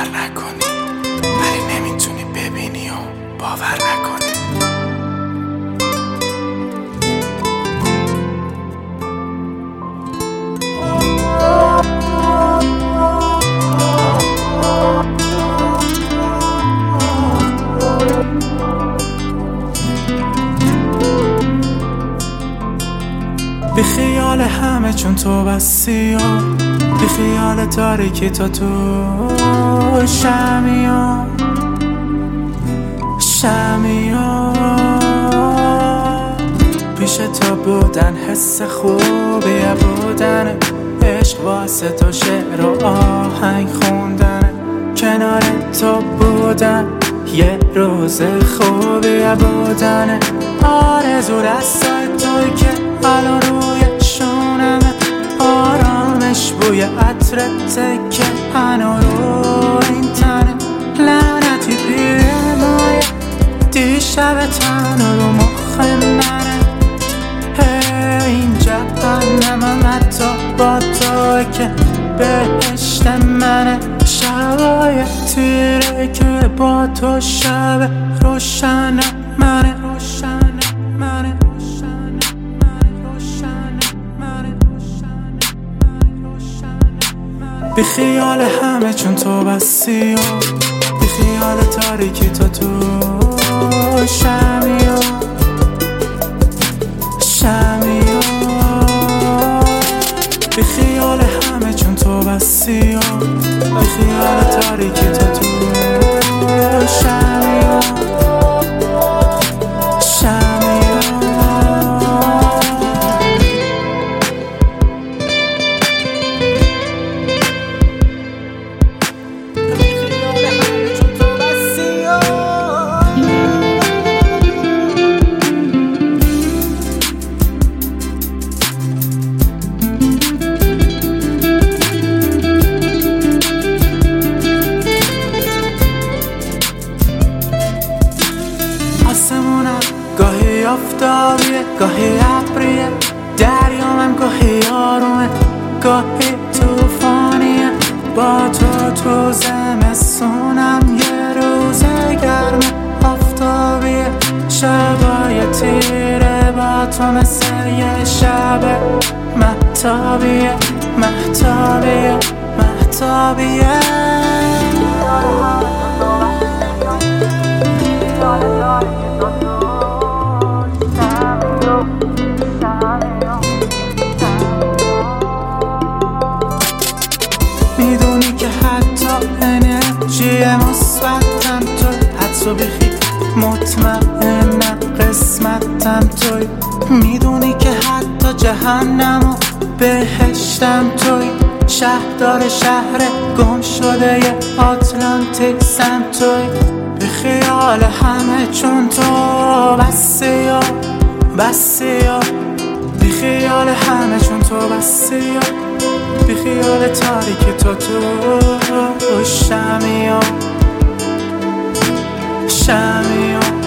نکنی ولی نمیتونی ببینی و باور نکنی. بی خیال همه چون تو بستی و بی خیال تاریکی تو شمیون پیش تو بودن حس خوبیه بودن، عشق واسه تو شعر و آهنگ خوندن، کنار تو بودن یه روز خوبیه بودن، آرزو دستای توی که الان روی شونمه، آرامش بوی عطر تکه هنو رو این تنه، لعنتی پیرمایه دیشب تنو رو مخ منه، این جهنمم حتی با تو که بهشت منه، شبای تیره که با تو شب روشن منه، بی خیال همه چون تو بستی و بی خیال تاریکی تو شمیون بی خیال همه چون تو بستی و بی خیال تاریکی تو شمیون گاهی آفتابیه گاهی ابریه، دریامم گاهی آرومه گاهی توفانیه، با تو زمستونم یه روز گرمه آفتابیه، شبای تیره با تو مثل یه شب مهتابیه میدونی که حتی انرژی مثبتم توی، حدسو بخی مطمئنم قسمتم توی، میدونی که حتی جهنم و بهشتم توی، شهردار شهر گم شده ی آتلانتیسم توی، به خیال همه چون تو بستی و بی خیال همه چون تو بستی و بی خیال تاریکی تو شمیون